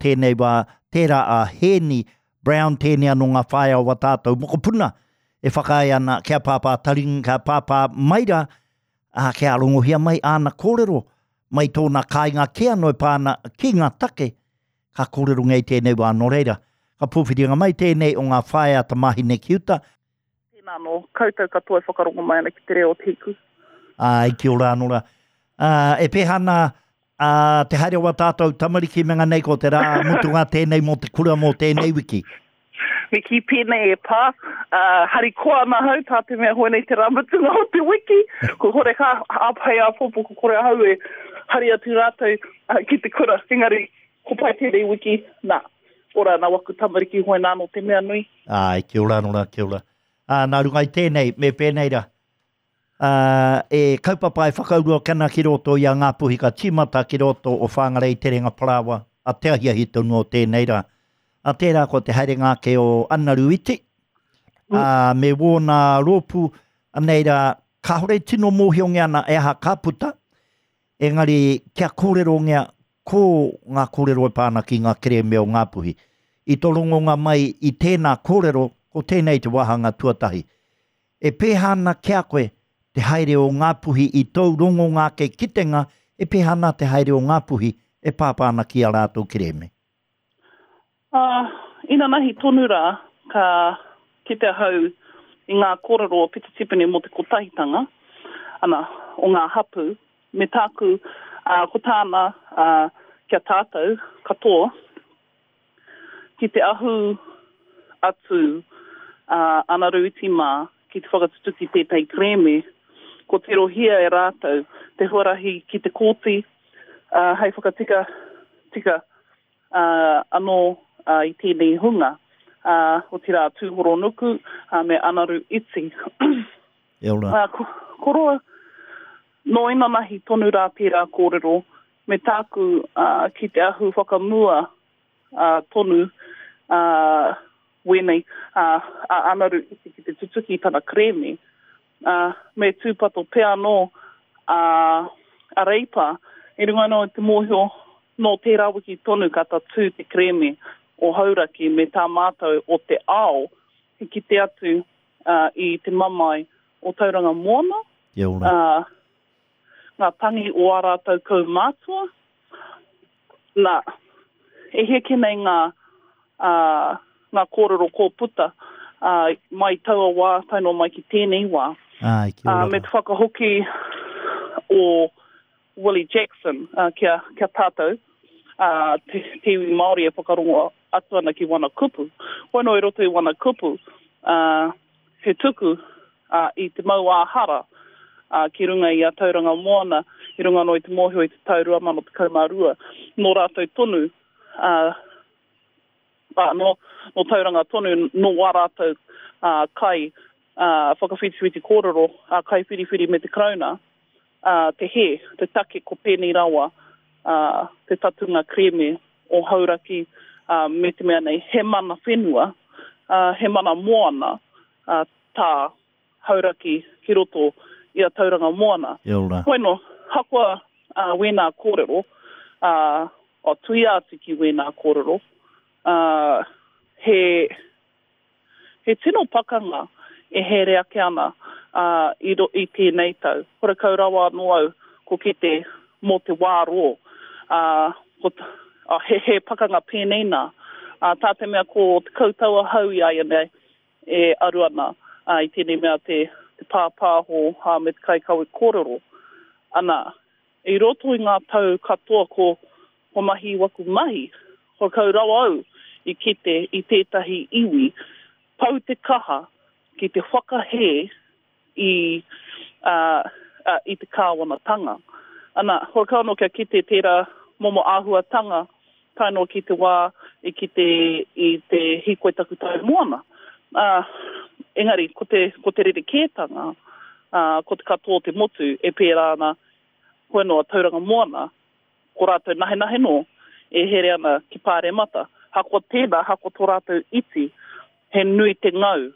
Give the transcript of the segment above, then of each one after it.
tēnei wā tērā a Henny Brown tēnei anō ngā whaia o tātou moko puna e whakai ana kia pāpā taring, kia pāpā maira, kia rongohia mai ana kōrero, mai tōna kāinga kia noi pāna ki ngā take, ka kōrero ngai tēnei wā no reira. Ka pūwhiringa mai tēnei o ngā whaia ta mahi ne kiuta. Tēnā no, koutou katoa whakarongo mai ana ki te reo o te hiku. Ai, kia ora anōra. E pehana te haere wa tātou tamariki menga nei ko te rā mutunga tēnei mo te kura mo tēnei wiki. Wiki pēnei e pā, hari koa nā hau, tā te mea hoi nei te rāmutunga o te wiki, ko hore ka āpai a popo ko kore hau e hari atu rātou ki te kura, engari ko pai tēnei wiki, nā, ora nā waku tamariki hoi nā no te mea nui. Ai, kia ora anōra, kia ora. Nā rungai tēnei, me pēnei ra. E kaupapa e whakaurua kana ki roto i a ngā puhi ka timata ki roto o whangarei terenga parawa, a te ahia hi tonu o tēnei ra. A tērā ko te haere ngāke o Anaruiti, me wōna rōpu, anei rā, ka hore tino mōhiongi ana e aha kāputa, engari kia kōrero ngea, ko ngā kōrero e pāna ki ngā kereme o ngā puhi. I torongo ngā mai i tēnā kōrero, ko tēnei te wahanga tuatahi. E pēhana kia koe, te haere o ngā puhi i tau rongo ngāke kitenga, e pēhana te haere o ngā puhi, e pāpāna ki a rātou kereme. Ina nahi tonu rā, ka ki te hau i ngā kōrero o pita tipini mo te kotahitanga, ana o ngā hapu, me tāku ko tāna kia tātou, katoa, ki te ahu atu Anaruiti mā, ki te whakatutuki tētai kreme, ko te rohia e rātou, te huarahi ki te kōti, hei whakatika anō i tēnei hunga, o te rā tūhoro nuku, me Anaru iti. Koroa, no ina nahi tonu rā tērā kōrero, me tāku ki te ahu whakamua tonu, wenei, Anaru iti ki te tutuki tana kreme, me tūpato pēa no a reipa, e runga no te mōhio no tērā wiki tonu kata tū te kreme, o hauraki me tā mātou o te ao, ki te atu i te mamai o Tauranga Moana, ngā tangi o ārātou kau mātua, nā, e heke nei ngā kōrero kōputa, mai taua wā, taino mai ki tēnei wā, me te whakahoki o Willie Jackson, kia tātou, te iwi Māori e whakarongo atu ana ki wana kupu. Wano i roto i wana kupu, he tuku i te mau āhara, ki runga i a Tauranga Moana, i runga no i te mōhio i te taurua mano te kaumarua. No rātou tonu, no Tauranga tonu, no wā rātou kai, whakawhitiwhiti kōrero, kai whiriwhiri me te krauna, te he, te take ko pēnei rawa, te tatunga kreme o hauraki, me te mea nei, he mana whenua, he mana moana, tā hauraki ki roto i a Tauranga Moana. Bueno, hakua wēnā kōrero, o tui atu ki wēnā kōrero, he tino pakanga e here ake ana i tēnei tau. Kore kaurawa no au ko ki te mo te wāro, he pakanga pēnei nā. Tā te mea ko te kautaua hau i aia nei e aruana i tēnei mea te pāpāho me te kaikaue kōrero. Ana, i roto i ngā tau katoa ko mahi waku mahi, ko kaurawa au i kite i tētahi iwi, pau te kaha ki te whakahe i te kāwanatanga. Ana, hoi kauno kia kite tērā momo āhuatanga, kaino ki te wā i te hikoe taku tau moana. Engari, ko te rere kētanga, ko te katoa te motu, e pērā ana hoenoa Tauranga Moana, ko rātou nahe no, e here ana ki pāre mata. Hako tēnā, hako tō rātou iti, he nui te ngau.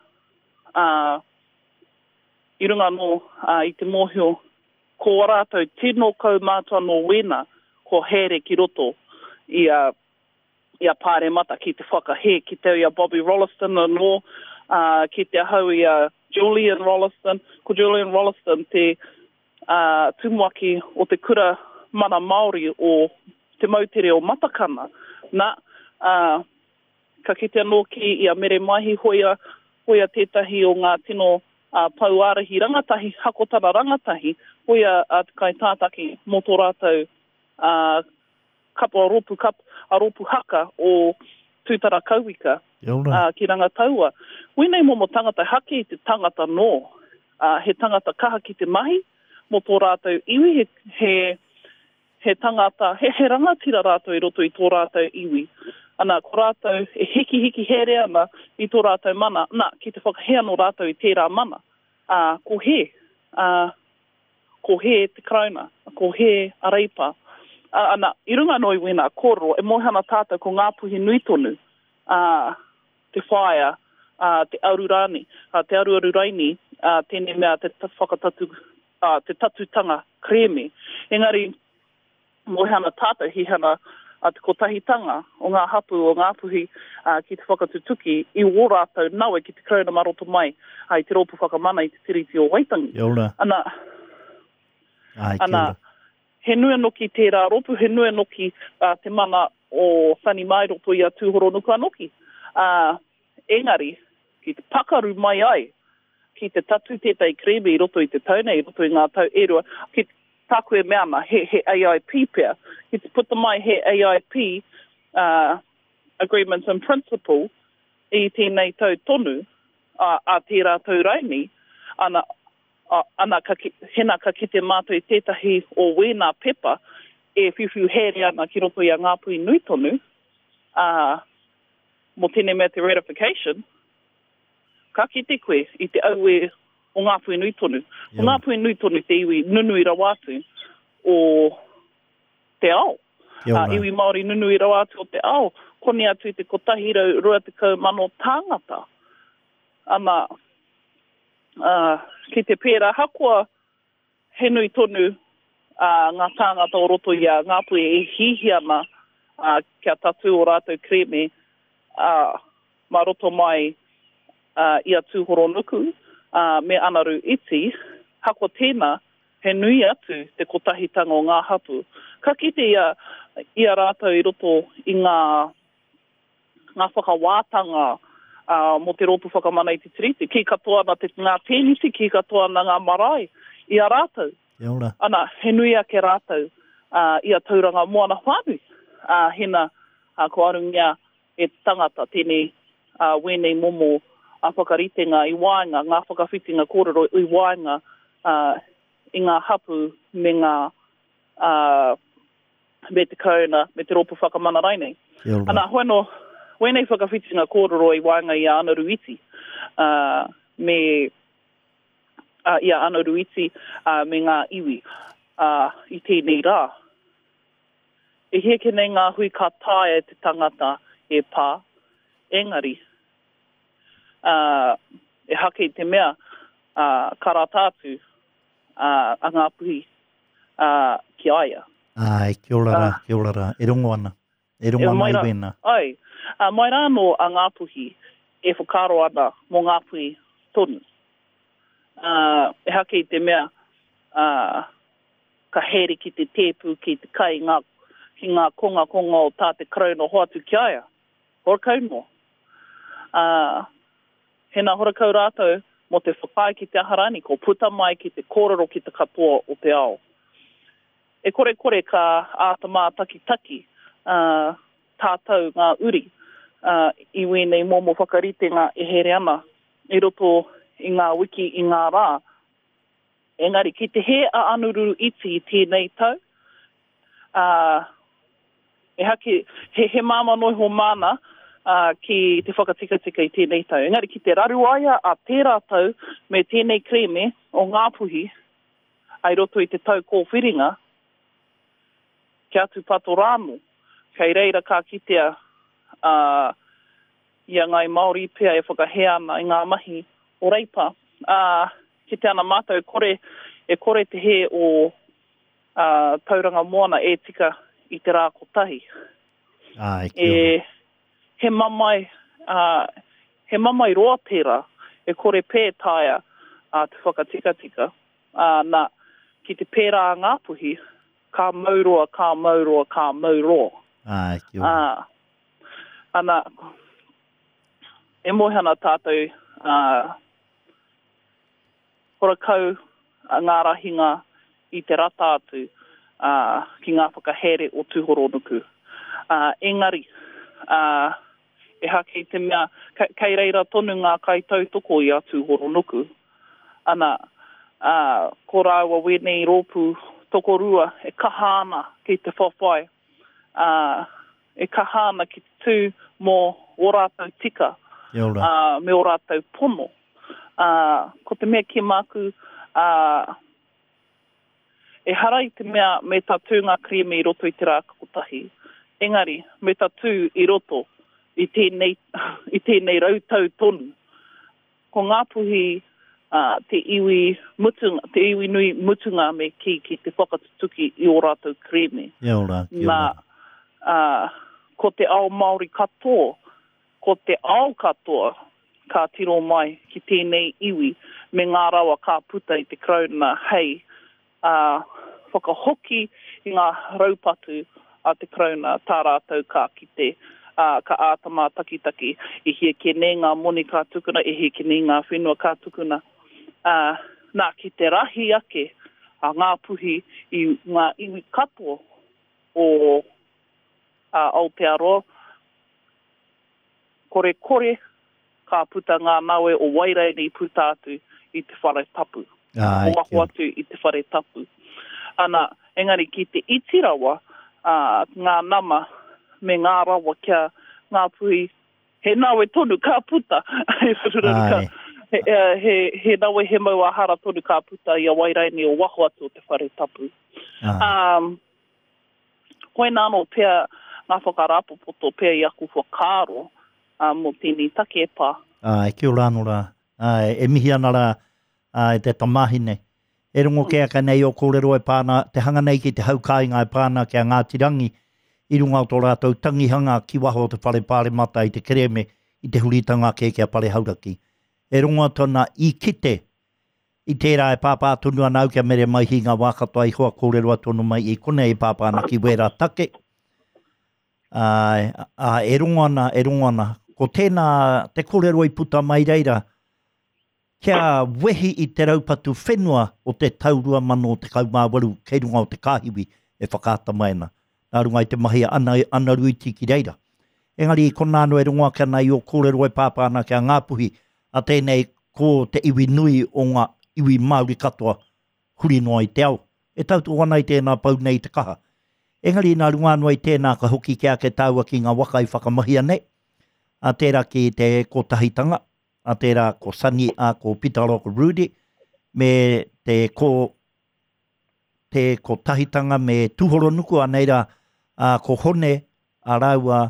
I runga no, i te mōhio, ko rātou tino kau mātua no wena, ko here ki roto i ia pāre mata ki te whakahe, ki te ia Bobby Rolliston anō, ki te hau ia Julian Rolliston. Ko Julian Rolliston te tumuaki o te kura mana Māori o te mautere o Matakana. Nā, ka kite anō ki ia mere mahi hoia tētahi o ngā tino pauarahi rangatahi, hakotara rangatahi, hoia te kai tātaki mō tō rātou ropu haka o tūtara kauika ki rangataua. Wēnei mō tangata hake i te tangata nō, he tangata kaha ki te mahi, mō tō rātou iwi, he tangata, he rangatira rātou i roto i tō rātou iwi. Ana, ko rātou e hiki here ana i tō rātou mana, ki te whakahea no rātou i tērā mana. Ko he te krauna, ko he areipa. Ana, i runga noi wena, kōrero, e mohana tātou ko ngā puhi nui tonu, te whaia, te aururani, te aururaini, tēnei mea te whakatatu, te tatutanga kreme. Engari, mohana tātou hihana, te kotahitanga o ngā hapu o ngā puhi ki te whakatutuki i o rātou naue ki te krauna maroto mai i te ropu whakamana i te tiriti o Waitangi. Ana, he nui anoki tērā ropu, he nui anoki te mana o Whani Mai roto i a tūhoro nuku anoki. Engari, ki te pakaru mai ai, ki te tatu tētai kreme i roto i te taunei, i roto i ngā tau erua, ki tākue meana, he AIP pia. Ki te puta mai he AIP agreements in principle i tēnei tau tonu a tērā tau raini, ana hena ka kite mātou i tētahi o wēnā pepa e whiwhiu here ana ki roto i a ngā pui nui tonu, mo tēnei mea te ratification, ka kite koe i te aue o ngā pui nui tonu. O ngā pui nui tonu te iwi nunui rawatu o te ao. Iwi Māori nunui rawatu o te ao. Kone atu te kotahi rua te kaumano tāngata. Ana, ki te pērā hakoa, he nui tonu ngā tāngata o roto i a ngā pui e hihi ana kia tatu o rātou kreme ma roto mai i a tūhoro nuku. Me anaru iti, hako tēnā, he nui atu te kotahitanga o ngā hapu. Ka kite ia rātou i roto i ngā whakawātanga mo te ropu whakamana i te tiriti. Ki katoa na ngā pēnisi, ki katoa na ngā marae, i a rātou. Ana, he nui ake rātou i a tauranga moana whānu. Hena, ko arungia e tangata tēnei wēnei momo a whakaritenga i wāinga, ngā whakawhitinga kōrero i wāinga i ngā hapu me ngā me te kauna, me te ropu whakamana rainei. Ana, hoeno, wēnei whakawhitinga kōrero i wāinga i a Anaru Iti, i a Anaru Iti me ngā iwi i tēnei rā. E heke nei ngā hui ka tāia te tangata e pā, engari, e hake te mea karatātu a ngā puhi ki aia. Kia ora rā. E rongo ana. E rongo mai wēnā. Ai, mai rā no a ngā puhi e whakaro ana mō ngā puhi tonu. E hake te mea ka here ki te tēpu, ki te kai ki ngā konga o tā te krauna hoatu ki aia. Horakau no. Hena horakau rātou mo te whakai ki te aharani, ko puta mai ki te kōrero ki te katoa o te ao. E kore ka ātama taki, tātou ngā uri, i wēnei momo whakaritenga e here ana, i roto i ngā wiki i ngā rā. Engari, ki te he a Anaru Iti i tēnei tau, e hake, he māma noi ho mana, ki te whakatika i tēnei tau. Engari, ki te raruaia a tērā tau me tēnei kreme o ngā puhi, ai roto i te tau kōwhiringa, ki atu pato rāmu, kei reira ka kitea i a ngai Māori pia e whakahea ana i ngā mahi o reipa. Ki te ana mātou e kore te he o tauranga moana e tika i te rā kotahi. Ai, kia ora. He mamai roa tērā, e kore pētaia te whakatika. Ki te pērā ngāpuhi, ka mauroa. Ai, kia ora. Ana, e mohana tātou horakau ngā rahinga i te rata atu ki ngā whakahere o tūhoronuku. Engari, e hake te mea, kei reira tonu ngā kaitautoko i a tūhoronuku. Ana, ko rāua wenei rōpū tokorua e kahana ki te whawhai. E kahana ki te tū mō o rātou tika, me o rātou pono. Ko te mea ki māku, e harai te mea me tā tū ngā krieme i roto i te rā kakotahi. Engari, me tā tū i roto i tēnei rautau tonu. Ko ngā puhi te iwi nui mutunga me ki te whakatutuki i o rātou krieme. Ko te ao Māori katoa, ko te ao katoa, ka tiro mai ki tēnei iwi, me ngā rawa ka puta i te krauna hei, whakahoki i ngā raupatu a te krauna tā rātou ka kite, ka ātama takitaki, i hie ke ne ngā moni ka tukuna, i hie ke ne ngā whenua ka tukuna. Nā ki te rahi ake, a ngā puhi i ngā iwi katoa o Aotearoa, kore ka puta ngā naue o Wairani puta atu i te whare tapu. O waho atu i te whare tapu. Ana, engari ki te itirawa, ngā nama me ngā rawa kia ngā puhi, he naue tonu ka puta. he naue he maua hara tonu ka puta i a Wairani o waho atu o te whare tapu. Koe nāno pia ngā whakarapopoto pia i aku whakaro mō tēnei take e pā. Kia ora anō rā. E mihi ana rā e te tamahine. E rongo kea ka nei o kōrero e pāna, te hanga nei ki te haukāinga e pāna kia Ngātirangi, i runga o tō rātou tangihanga ki waho o te whare pāre mata i te kereme, i te huritanga ke kia pare hauraki. E rongo tōna i kite, i tērā e pāpā tonu anau kia mere mai hi ngā wākatoa i hoa kōrero tonu mai i kone i pāpāna ki wera take. E rongo ana, ko tēnā te kōrero i puta mai reira, kia wehi i te raupatu whenua o te taurua mano o te kaumāwaru kei runga o te kāhiwi e whakaata maina. Nā runga i te mahi ana ruiti ki reira. Engari, ko nāno e runga kia nei o kōrero e pāpāna kia ngāpuhi, a tēnei ko te iwi nui o ngā iwi Māori katoa huri noa i te au. E tautu wana i tēnā pau nei te kaha. Engari, nā runga noa i tēnā ka hoki kia ke taua ki ngā waka i whakamahia nei. A tērā ki te ko tahitanga, a tērā ko Sani a ko Pitaro ko Rudy, me te ko tahitanga me tuhoro nuku aneira ko Hone, a raua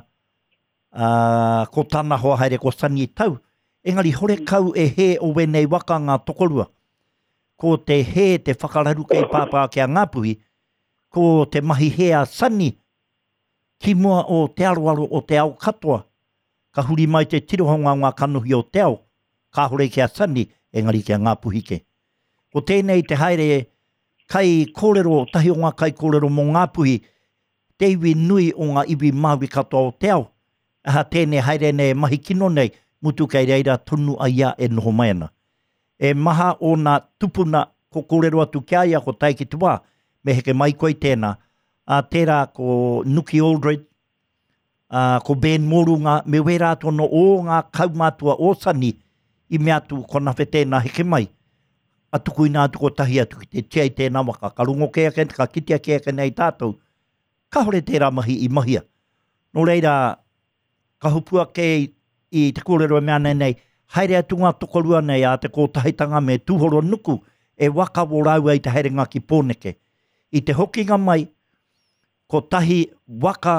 ko tāna hoa haere ko Sani tau. Engari, hore kau e he o wenei waka ngā tokorua. Ko te he te whakararuke i pāpā kia Ngāpuhi, ko te mahi hea Sani, ki mua o te aroaro o te ao katoa, ka huri mai te tirohonga ngā kanuhi o te ao, ka hore kia Sani, engari kia Ngāpuhi ke. Ko tēnei te haere kai kōrero, tahi o ngā kai kōrero mō Ngāpuhi, te iwi nui o ngā iwi Māori katoa o te ao, aha tēnei haere nei mahi kino nei, mutu kei reira tonu a ia e noho mai ana. E maha o nā tupuna ko kōrero atu kia ia ko taiki tuā, me heke mai koe tēnā, a tērā ko Nuki Aldred, ko Ben Morunga, me wera tono o ngā kaumātua o Sani, i mea tu kona whe tēnā heke mai. Atuku ina atuko tahi atu ki te tia i tēnā waka, ka rungo kea ken, ka kitia kea ken nei tātou, ka hore tērā mahi i mahia. No reira, ka hupua kei i te kōrero mea nei, haere atu ngā tokorua nei a te kōtahitanga me tūhoro nuku e waka wo raua i te haerenga ki pōneke. I te hokinga mai, ko tahi waka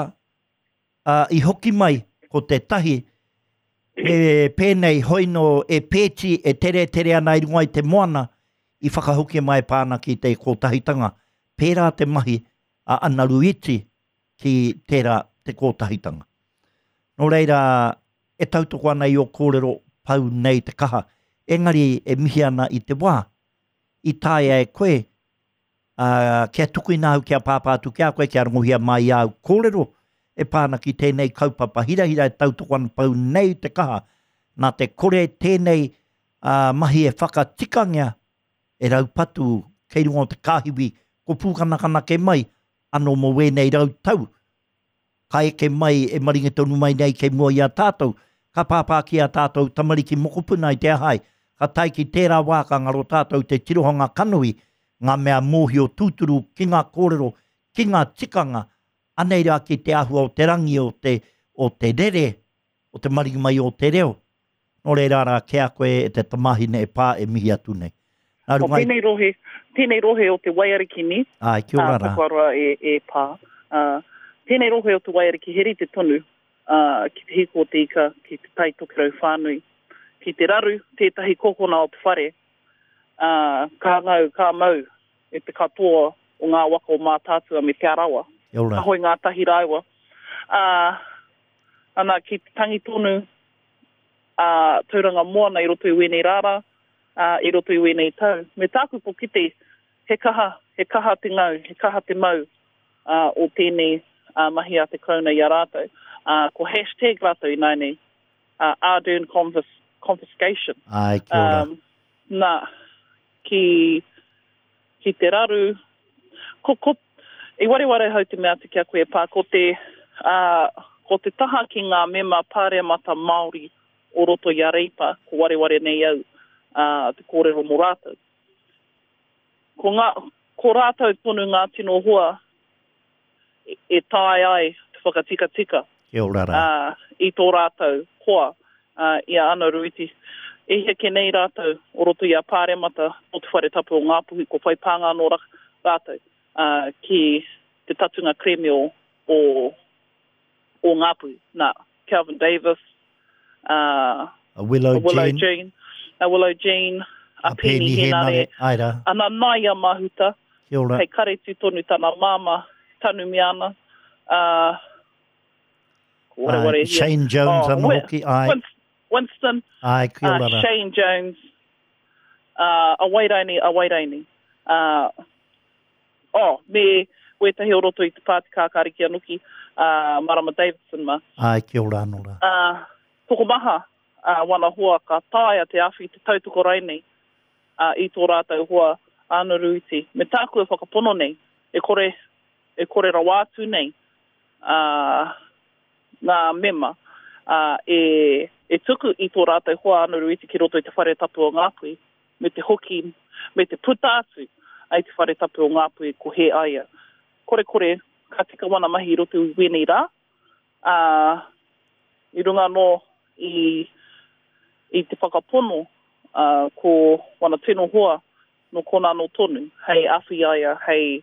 i hoki mai, ko te tahi e pēnei hoino e pēti e tere ana i runga i te moana i whakahoki mai pāna ki te kōtahitanga. Pērā te mahi a ana ruiti ki tērā te kōtahitanga. No reira, e tautoko ana I o kōrero pau nei te kaha. Engari e mihi ana I te wā, I tāia e koe, kia tuku ina au kia pāpātu kia koe, kia rangohia mai au kōrero, e pāna ki tēnei kaupapa hira e tautoko ana pau nei te kaha, nā te kore tēnei mahi e whakatikangia, e raupatu kei rungo te kāhiwi, ko pūkanakana ke mai, ano mo wēnei rau tau. Ka eke mai e maringa tonu mai nei ke mua I a tātou, ka pāpā ki a tātou tamariki mokopuna I te ahai, ka taiki tērā wāka ngaro tātou te tirohanga kanui, ngā mea mōhi o tūturu ki ngā kōrero, ki ngā tikanga, anei rā ki te ahua o te rangi o te rere, o te maringa mai o te reo. No reira rā ke a koe e te tamahine e pā e mihi atu nei. Tēnei rohe o te waiariki ni. Ai, kia ora rā. Takwara e pā. Tēnei rohe o te waiariki heri te tonu, ki te hiko o te ika, ki te tai tokirau whānui, ki te raru, tētahi kokona o te whare, ka ngau, ka mau, e te katoa o ngā waka o mātātua me te arawa. Ka hoi ngā tahi raiwa. Ana ki te tangi tonu, tauranga moana I roto I wēnei rāra, I roto I wēnei tau. Me tāku po kite, he kaha te ngau, he kaha te mau o tēnei mahi a te kauna I a rātou. Ko hashtag rātou I nai nei, Ardern confiscation. Ai, kia ora. Nā, ki te raru, I wareware hau te mea te kia koe pā, ko te taha ki ngā mema pāreamata Māori o roto I a reipa, ko wareware nei au, te kōrero mō rātou. Ko rātou tonu ngā tino hua, e tāi ai te whakatika-tika. Kia ora rā. I tō rātou hoa, I a ana ruiti. E heke nei rātou, o roto I a pāremata, o te whare tapu o Ngāpuhi, ko whai pāngā no rātou, ki te tatunga kremio o Ngāpuhi. Nā, Calvin Davis, a Willow Jean, a Penny Henare, ana nai a mahuta, hei kareti tonu tana māma, tanu miana, Shane Jones, Winston, Shane Jones, a wairaini. Me wetahi o roto I te Pāti Kākāriki Anuki, Marama Davidson ma. Ai, kia ora anora. Toko maha, wana hoa ka tāia te awhi te tautoko reinei, I tō rātou hoa ana ruiti. Me tāku e whakapono nei, e kore rawātu nei, ngā mema, e tuku I tō rātou hoa ana ruiti ki roto I te whare tapu o Ngāpuhi, me te hoki, me te putātu, ai te whare tapu o Ngāpuhi ko he aia. Kore, ka tika wana mahi I roto I wēnei rā, I runga no I te whakapono, ko wana tino hoa no kona no tonu, hei awhi aia, hei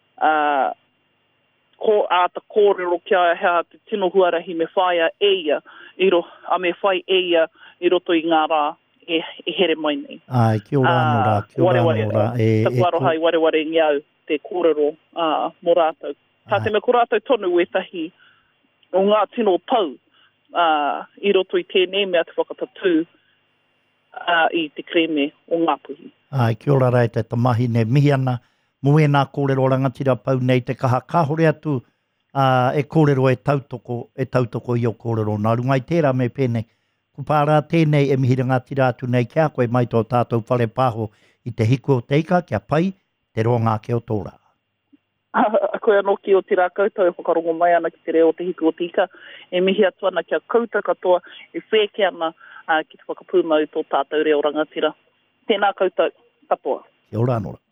ko ata kōrero kia hea te tino huarahi me whaia eia, me whai eia I roto I ngā rā e here mai nei. Ai, kia ora anora, kia ora anora. Taku arohai wareware ngiau te kōrero mō rātou. Tā te me ko rātou tonu etahi o ngā tino pau I roto I tēnei mea te whakatatu I te kreme o Ngāpuhi. Ai, kia ora rei te tamahi ne mihi ana, muena kōrero rangatira pau nei te kaha kāhore atu e kōrero e tautoko I o kōrero. Nā rungai tērā me pēnei. Ko pārā tēnei e mihi rangatira atu nei kia koe mai tō tātou whare pāho I te hiko o teika kia pai te ronga ke o tōra. A koe anō ki o tira koutou e whakarongo mai ana ki te reo o te hiko o tika. E mihi atu ana kia koutou katoa e wheke ana ki te whakapūmau tō tātou reo rangatira. Tēnā koutou katoa. Kia ora anōra.